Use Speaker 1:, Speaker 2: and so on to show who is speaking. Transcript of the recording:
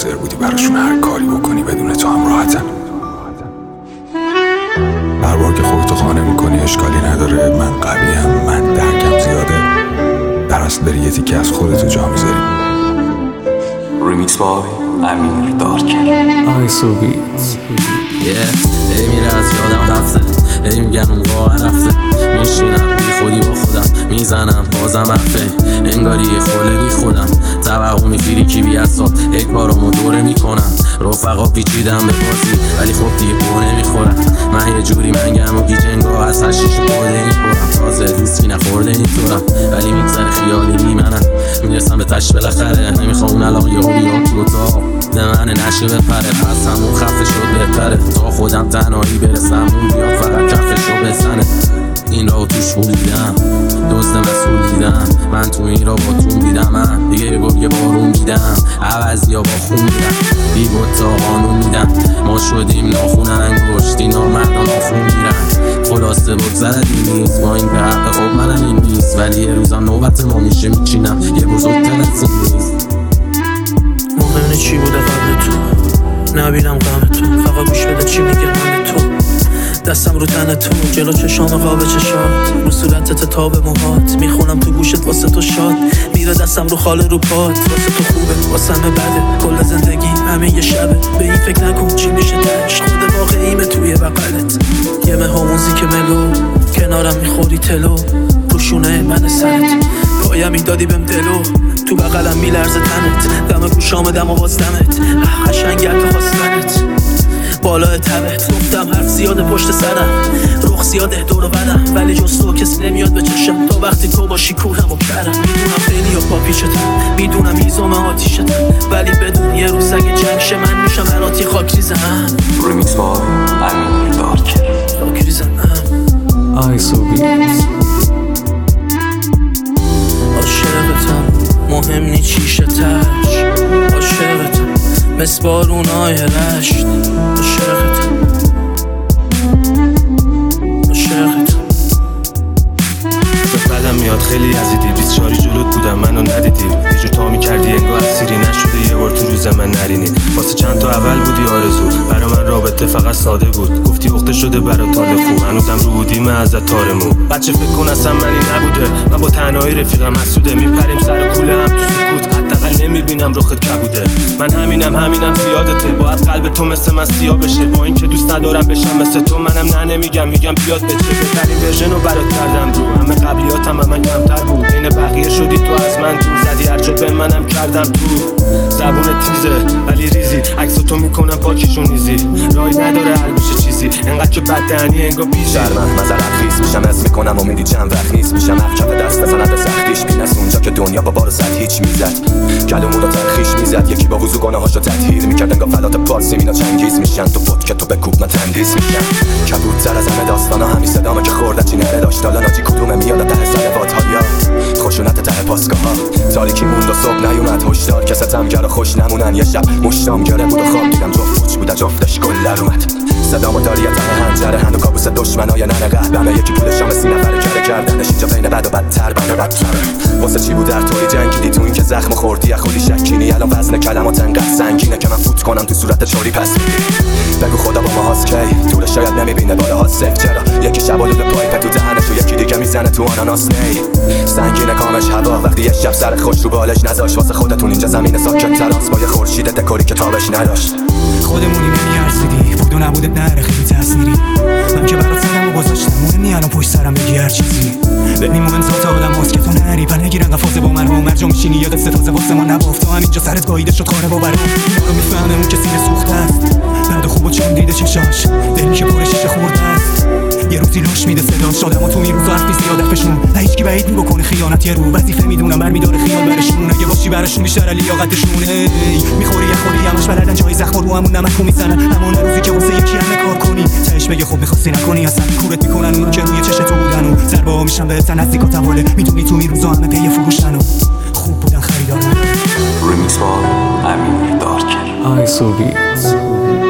Speaker 1: منتظر بودی براشون هر کاری بکنی بدون تو هم راحتن. هر بار که خودتو خانه میکنی اشکالی نداره، من قویم، من درکم زیاده، در اصل داری یه تیکه از خودتو جا میذاری.
Speaker 2: ریمیکس بای امیر دارکر.
Speaker 3: آی سوبیت
Speaker 4: ای میره از یادم رفته، ای میگن اون واقع رفته، میشینم بی خودی با خودم میزنم بازم حرفه، انگاری یه خوله بی خودم توقع میگیری کی بی اصاب، ای کارامو دوره میکنم، رفقا پیچیدم به بازی ولی خب دیگه بو نمیخورم، من یه جوری منگم و گیجنگا از هر شیش برده میخورم، تازه ریسکی نخورده اینطورم ولی میگذره خیالی بی منم، میرسم به تش بالاخره، نمیخوام اون علاقه یهو بیاد تو اتاق من نشه بپره، پس همون خفه شد بهتره تا خودم تنهایی برسم، اون بیاد فقط کفشو بزنه. این را توش بولیدم، دزد مسئول دیدم، من تو این را با تون دیدم، من دیگه یه گرگ بارون دیدم، عوضی ها با خون میدم، بی بود تا قانون میدم، ما شدیم ناخون انگشتی نامردان آخون میرن، خلاصه بگذرد این نیست با این به حق خب منم این نیست، ولی یه روزم نوبت ما میشه میچینم یه بزرگتر از این نیست.
Speaker 5: مهم چی بوده قبل تو، نبینم غم تو، فقط گوش بده چی میگه من تو، دستم رو تن تو، جلو چشام قاب چشات، رو صورتت تاب موهات، میخونم تو گوشت واسه تو شاد، میره دستم رو خاله رو پات، واسه تو خوبه واسه همه بده، کل زندگی همه یه شبه، به این فکر نکن چی میشه تش، خود واقعیمه توی بغلت، یه مه موزیک ملو، کنارم میخوری تلو، روشونه من سرت، پایم میدادی بهم دلو، تو بغلم میلرزه تنت، دم گوشام دم آواز دمت، قشنگ تو خواستنت، بالای تبت، گفتم حرف زیاده پشت سرم، رخ زیاده دور و بدم، ولی جز تو کسی نمیاد به چشم، تا وقتی تو باشی کورم و کرم، میدونم خیلی و پاپیشتم، میدونم هیزم آتیشتم، ولی بدون یه روز اگه جنگ شه من میشم براتی خاک ریزم.
Speaker 2: ریمیکس بای امیر دارکر.
Speaker 5: خاک ریزم.
Speaker 3: آی سوبیت
Speaker 5: عاشقتم مهم نی چیشه تش، عاشقتم مثل بارونای رشت، عاشقتم عاشقتم.
Speaker 6: بدم میاد خیلی یزیدی، 24 جلوت بودم منو ندیدی، یه جو تا میکردی انگار اسیری نشده یه بار تو روز من نرینی، واسه چند تا اول بودی آرزو، برا من رابطه فقط ساده بود، گفتی اخته شده برا تال خوب، هنوزم رو بودیم ازت تارمو، بچه فکر کن اصلا منی نبوده، من با تنهایی رفیقم حسوده، میپریم سر کوله هم تو سکوت، حداقل نمیبینم رخت کبوده، من همینم زیادته، باید قلب تو مثل من سیاه بشه، با اینکه دوست ندارم بشم مثل تو، منم نمیگم بیاد بچه، بهترین ورژنو برات کردم رو، همه قبلیاتم من کمتر بود، بین بقیه شدی تو از من دور، زدی هر جا به منم کردم تو، زبون تیزه ولی ریزی، عکس تو میکنم پاکیشون نیزی، رای نداره حل بشه چیزی، انقدر که بددهنی انگار بیشی،
Speaker 7: شرمم مزرق خیز میشم از میکنم امیدی چند وقت نیست، میشم کف دست بزنم به سختیش، بین از اونجا که دنیا با بار زد هیچ میزد، کلمونو تلخیش میزد، یکی با وضو گناهاشو تطهیر میکرد، انگار فلات پارسی مینا چنگیز میشن، تو بود که تو بکوب من تندیز میشم، کبودتر از همه داستانا همین صدامه که خوردت چی نره داشت، حالا ناجی کدومه میاد ته سلوات هایا، خشونت ته پاسگاه ها، تاریکی موند و صبح نیومد، هشدار که ستمگر خوش نمونن، یه شب مشتام گره بود و خواب دیدم جفت پوچ بود جفتش گلر اومد، صدامو داری ته هنجره، هنو کابوس دشمنای ننه قهبمه، یکی پول شام 30 نفره کره کردنش، اینجا بین بد و بدتر بنده بدتره، واسه چی بود در توی جنگیدی، تو این که زخم خوردی از خودی شکینی، الان وزن کلمات انقدر سنگینه که من فوت کنم تو صورت چوری پس بگو خدا با ما هاست کی، طول شاید نمیبینه بالا ها سف، چرا یکی شبالود پایپ تو دهنش و یکی دیگه میزنه تو آناناس نی، سنگینه کامش هوا وقتی یه شب سر خوش رو بالش نذاش، واسه خودتون اینجا زمین ساکت تراس با یه خورشید دکوری که تابش نداشت،
Speaker 8: خودمونی نمیارزیدی، بود و نبودت نره خیلی تأثیری، من که برات سرم و گذاشتم مهمی الان پشت سرم بگی هر چیزی، ببین مهم ذات آدم هاست که تو نری پر نگیرن قفازه با من و مرجا میشینی یاد ستازه واسه ما نبافت، تو همینجا سرت گاییده شد خاره باورم، اینا رو میفهمه اون که سینه سوخته است، بعد خوب و چون دیده چشاش، دلی که پر شیشه خورده است، یه روزی لوش میده صداش، آدم‌ها تو این روزا حرف نیست زیاد حرفشون، نه هیچکی بعید میکنه خیانت، یه رو وظیفه میدونم برمی‌داره خیال برشون، اگه باشی براشون بیشتر لیاقتشونه، میخوری یه خوری همش بلدن جای زخم رو همون نمک میزنن، اما اون روزی که واسه یکی همه کار کنی، تهش بگه خب می‌خواستی نکنی، اصلا کورت میکنن اونو که روی چش تو بودن و ضربه‌ها میشن بهت نزدیک و تواله، میدونی تو این روزا همه پی فروشن و خوب بودن خریدار نداره.
Speaker 2: ریمیکس بای امیر دارکر.
Speaker 3: آی سوبیت